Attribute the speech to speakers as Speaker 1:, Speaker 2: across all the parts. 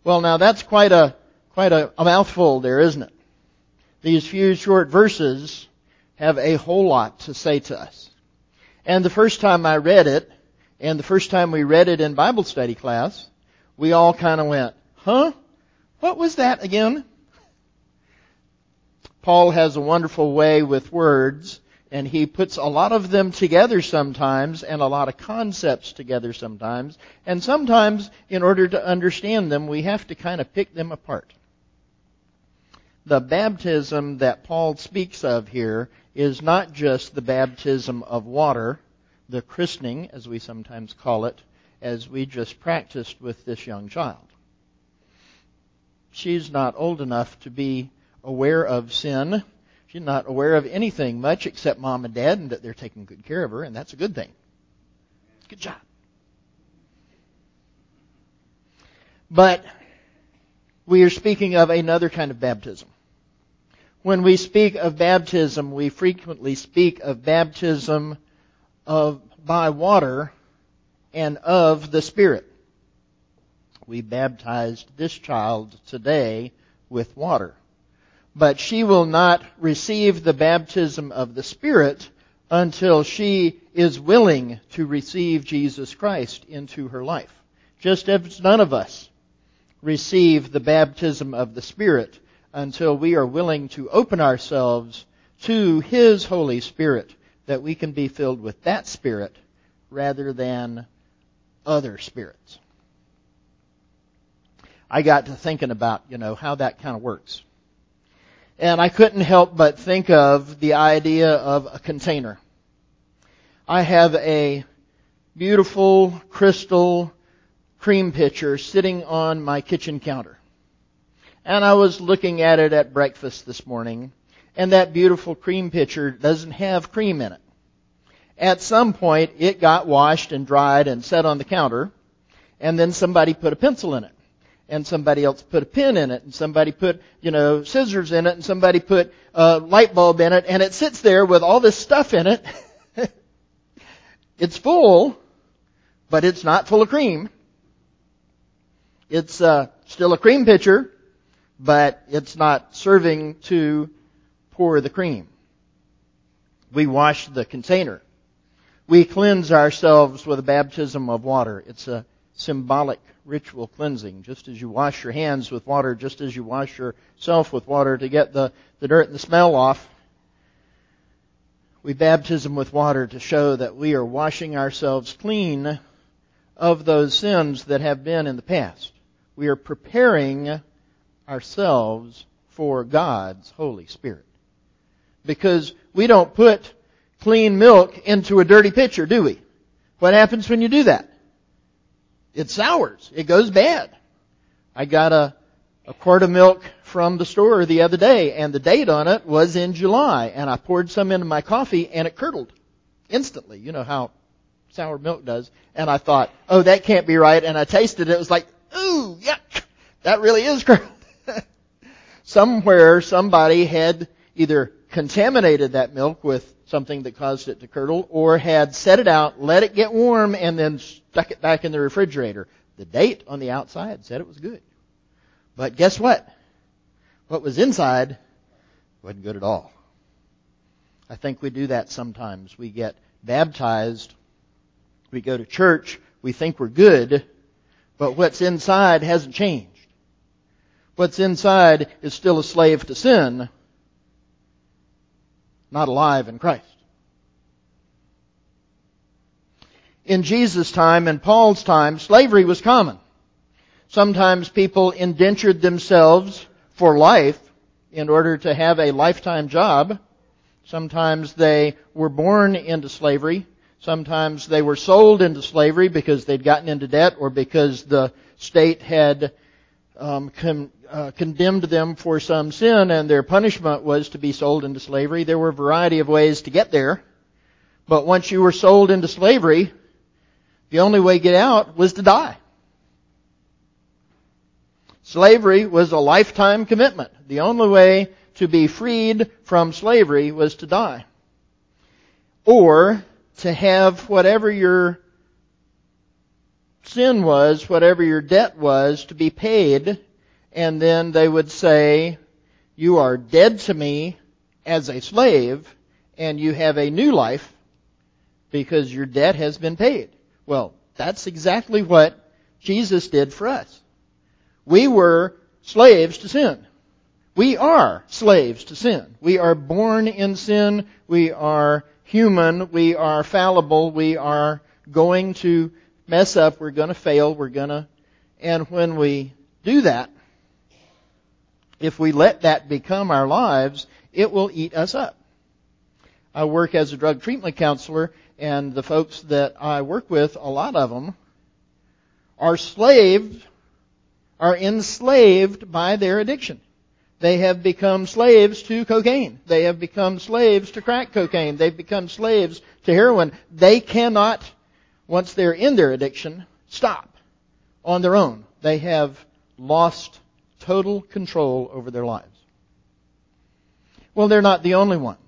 Speaker 1: Well, now that's quite a mouthful there, isn't it? These few short verses have a whole lot to say to us. And the first time I read it, and the first time we read it in Bible study class, we all kind of went, huh? What was that again? Paul has a wonderful way with words, and he puts a lot of them together sometimes, and a lot of concepts together sometimes. And sometimes, in order to understand them, we have to kind of pick them apart. The baptism that Paul speaks of here is not just the baptism of water, the christening, as we sometimes call it, as we just practiced with this young child. She's not old enough to be aware of sin. She's not aware of anything much except mom and dad and that they're taking good care of her, and that's a good thing. Good job. But we are speaking of another kind of baptism. When we speak of baptism, we frequently speak of baptism by water and of the Spirit. We baptized this child today with water. But she will not receive the baptism of the Spirit until she is willing to receive Jesus Christ into her life. Just as none of us receive the baptism of the Spirit until we are willing to open ourselves to His Holy Spirit, that we can be filled with that Spirit rather than other spirits. I got to thinking about, how that kind of works. And I couldn't help but think of the idea of a container. I have a beautiful crystal cream pitcher sitting on my kitchen counter. And I was looking at it at breakfast this morning, and that beautiful cream pitcher doesn't have cream in it. At some point, it got washed and dried and set on the counter, and then somebody put a pencil in it. And somebody else put a pen in it, and somebody put, scissors in it, and somebody put a light bulb in it, and it sits there with all this stuff in it. It's full, but it's not full of cream. It's still a cream pitcher, but it's not serving to pour the cream. We wash the container. We cleanse ourselves with a baptism of water. It's a symbolic ritual cleansing, just as you wash your hands with water, just as you wash yourself with water to get the dirt and the smell off. We baptism with water to show that we are washing ourselves clean of those sins that have been in the past. We are preparing ourselves for God's Holy Spirit. Because we don't put clean milk into a dirty pitcher, do we? What happens when you do that? It sours. It goes bad. I got a quart of milk from the store the other day, and the date on it was in July, and I poured some into my coffee, and it curdled instantly. You know how sour milk does. And I thought, oh, that can't be right, and I tasted it. It was like, ooh, yuck, that really is curdled. Somewhere somebody had either contaminated that milk with something that caused it to curdle, or had set it out, let it get warm, and then stuck it back in the refrigerator. The date on the outside said it was good. But guess what? What was inside wasn't good at all. I think we do that sometimes. We get baptized, we go to church, we think we're good, but what's inside hasn't changed. What's inside is still a slave to sin, not alive in Christ. In Jesus' time and Paul's time, slavery was common. Sometimes people indentured themselves for life in order to have a lifetime job. Sometimes they were born into slavery. Sometimes they were sold into slavery because they'd gotten into debt or because the state had condemned them for some sin and their punishment was to be sold into slavery. There were a variety of ways to get there. But once you were sold into slavery, the only way to get out was to die. Slavery was a lifetime commitment. The only way to be freed from slavery was to die. Or to have whatever your sin was, whatever your debt was, to be paid, and then they would say, you are dead to me as a slave, and you have a new life because your debt has been paid. Well, that's exactly what Jesus did for us. We were slaves to sin. We are slaves to sin. We are born in sin. We are human. We are fallible. We are going to mess up. We're going to fail. And when we do that, if we let that become our lives, it will eat us up. I work as a drug treatment counselor, and the folks that I work with, a lot of them, are enslaved by their addiction. They have become slaves to cocaine. They have become slaves to crack cocaine. They've become slaves to heroin. They cannot, once they're in their addiction, stop on their own. They have lost total control over their lives. Well, they're not the only ones.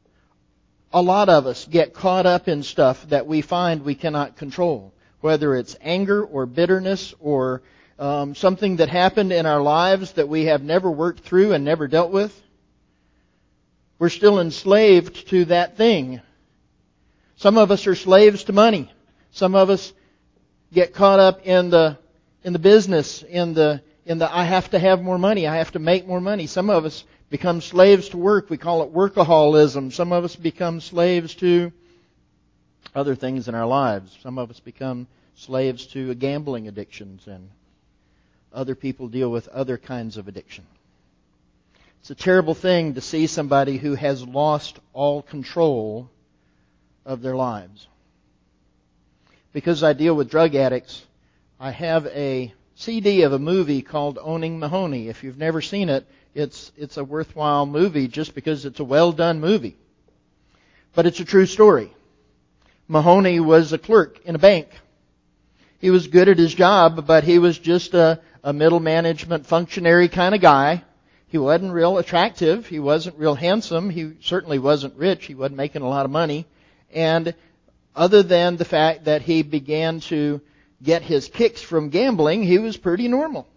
Speaker 1: A lot of us get caught up in stuff that we find we cannot control, whether it's anger or bitterness or something that happened in our lives that we have never worked through and never dealt with. We're still enslaved to that thing. Some of us are slaves to money. Some of us get caught up in the business, in the I have to have more money, I have to make more money. Some of us become slaves to work. We call it workaholism. Some of us become slaves to other things in our lives. Some of us become slaves to gambling addictions, and other people deal with other kinds of addiction. It's a terrible thing to see somebody who has lost all control of their lives. Because I deal with drug addicts, I have a CD of a movie called Owning Mahoney. If you've never seen it, it's a worthwhile movie just because it's a well-done movie. But it's a true story. Mahoney was a clerk in a bank. He was good at his job, but he was just a middle management functionary kind of guy. He wasn't real attractive. He wasn't real handsome. He certainly wasn't rich. He wasn't making a lot of money. And other than the fact that he began to get his kicks from gambling, he was pretty normal.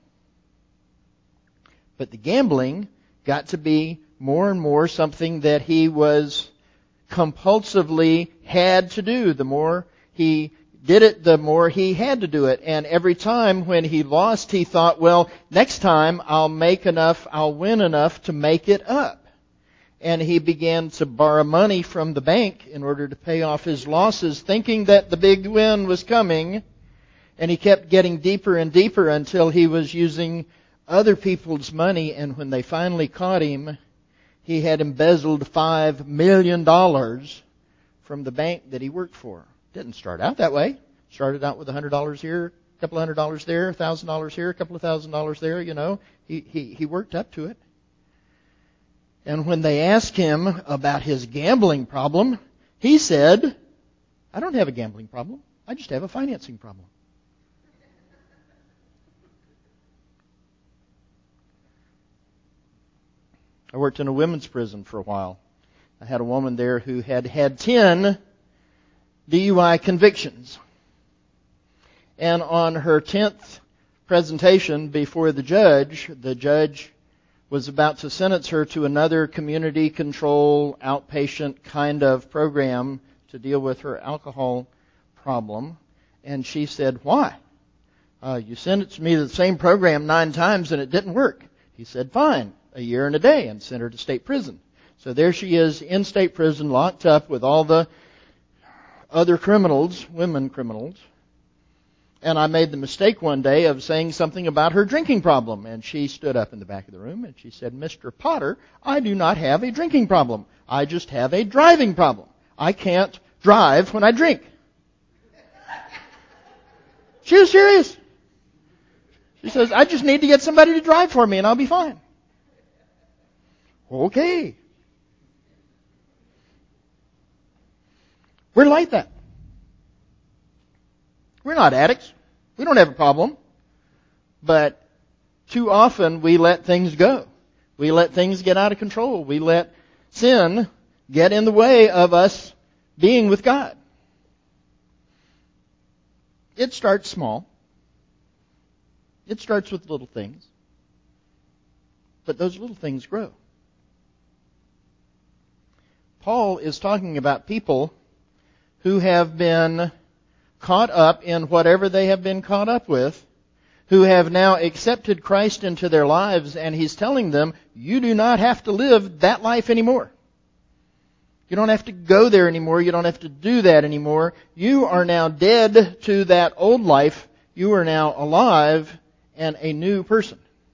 Speaker 1: But the gambling got to be more and more something that he was compulsively had to do. The more he did it, the more he had to do it. And every time when he lost, he thought, well, next time I'll win enough to make it up. And he began to borrow money from the bank in order to pay off his losses, thinking that the big win was coming. And he kept getting deeper and deeper until he was using other people's money. And when they finally caught him, he had embezzled $5 million from the bank that he worked for. Didn't start out that way. Started out with $100 here, a couple $100 there, $1,000 here, a couple of $1,000 there, you know. He worked up to it. And when they asked him about his gambling problem, he said, I don't have a gambling problem. I just have a financing problem. I worked in a women's prison for a while. I had a woman there who had 10 DUI convictions. And on her 10th presentation before the judge was about to sentence her to another community control outpatient kind of program to deal with her alcohol problem. And she said, why? You sentenced me to the same program 9 times and it didn't work. He said, fine, a year and a day, and sent her to state prison. So there she is in state prison, locked up with all the other criminals, women criminals. And I made the mistake one day of saying something about her drinking problem. And she stood up in the back of the room and she said, Mr. Potter, I do not have a drinking problem. I just have a driving problem. I can't drive when I drink. She was serious. She says, I just need to get somebody to drive for me and I'll be fine. Okay. We're like that. We're not addicts. We don't have a problem. But too often we let things go. We let things get out of control. We let sin get in the way of us being with God. it starts small. It starts with little things. But those little things grow. Paul is talking about people who have been caught up in whatever they have been caught up with, who have now accepted Christ into their lives, and he's telling them, you do not have to live that life anymore. You don't have to go there anymore. You don't have to do that anymore. You are now dead to that old life. You are now alive and a new person.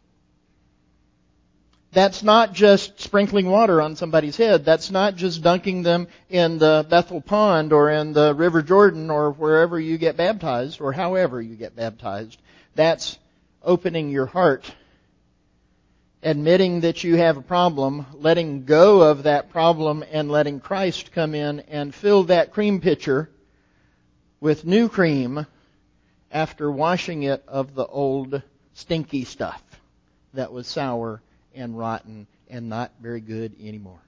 Speaker 1: That's not just sprinkling water on somebody's head. That's not just dunking them in the Bethel Pond or in the River Jordan or wherever you get baptized or however you get baptized. That's opening your heart, admitting that you have a problem, letting go of that problem, and letting Christ come in and fill that cream pitcher with new cream after washing it of the old stinky stuff that was sour and rotten and not very good anymore.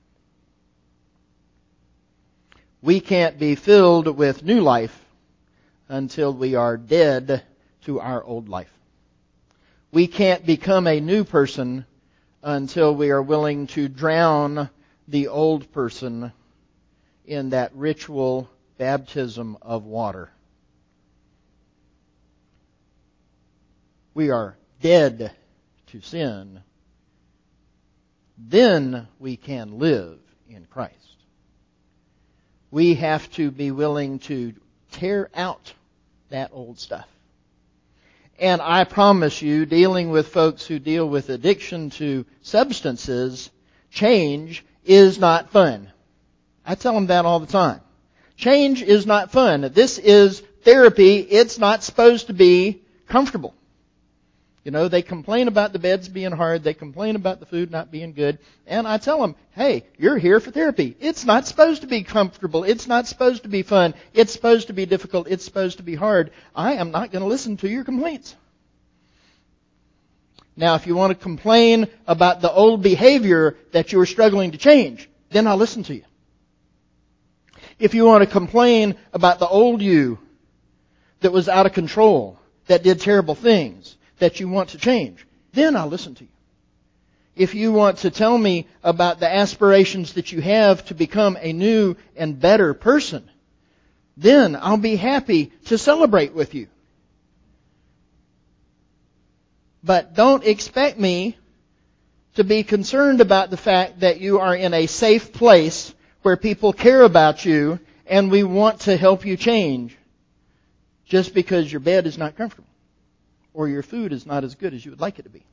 Speaker 1: We can't be filled with new life until we are dead to our old life. We can't become a new person until we are willing to drown the old person in that ritual baptism of water. We are dead to sin. Then we can live in Christ. We have to be willing to tear out that old stuff. And I promise you, dealing with folks who deal with addiction to substances, change is not fun. I tell them that all the time. Change is not fun. This is therapy. It's not supposed to be comfortable. You know, they complain about the beds being hard. They complain about the food not being good. And I tell them, hey, you're here for therapy. It's not supposed to be comfortable. It's not supposed to be fun. It's supposed to be difficult. It's supposed to be hard. I am not going to listen to your complaints. Now, if you want to complain about the old behavior that you are struggling to change, then I'll listen to you. If you want to complain about the old you that was out of control, that did terrible things, that you want to change, then I'll listen to you. If you want to tell me about the aspirations that you have to become a new and better person, then I'll be happy to celebrate with you. But don't expect me to be concerned about the fact that you are in a safe place where people care about you and we want to help you change just because your bed is not comfortable or your food is not as good as you would like it to be.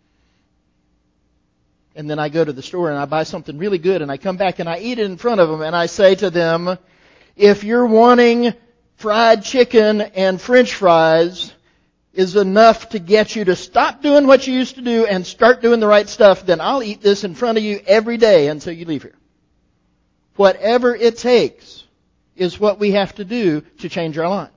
Speaker 1: And then I go to the store and I buy something really good and I come back and I eat it in front of them and I say to them, if you're wanting fried chicken and French fries is enough to get you to stop doing what you used to do and start doing the right stuff, then I'll eat this in front of you every day until you leave here. Whatever it takes is what we have to do to change our lives.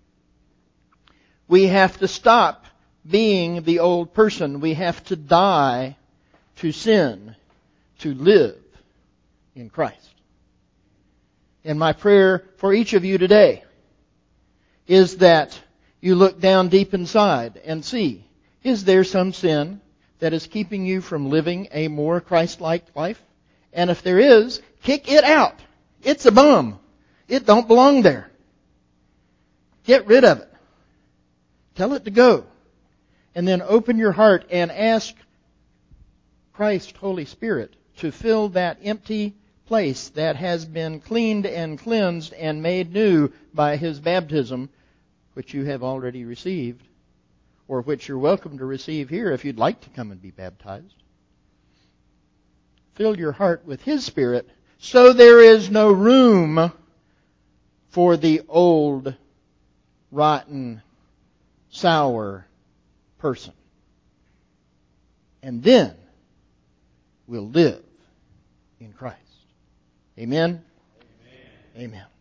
Speaker 1: We have to stop being the old person. We have to die to sin, to live in Christ. And my prayer for each of you today is that you look down deep inside and see, is there some sin that is keeping you from living a more Christ-like life? And if there is, kick it out. It's a bum. It don't belong there. Get rid of it. Tell it to go. And then open your heart and ask Christ, Holy Spirit, to fill that empty place that has been cleaned and cleansed and made new by His baptism, which you have already received, or which you're welcome to receive here if you'd like to come and be baptized. Fill your heart with His Spirit so there is no room for the old, rotten, sour person. And then we'll live in Christ. Amen? Amen. Amen.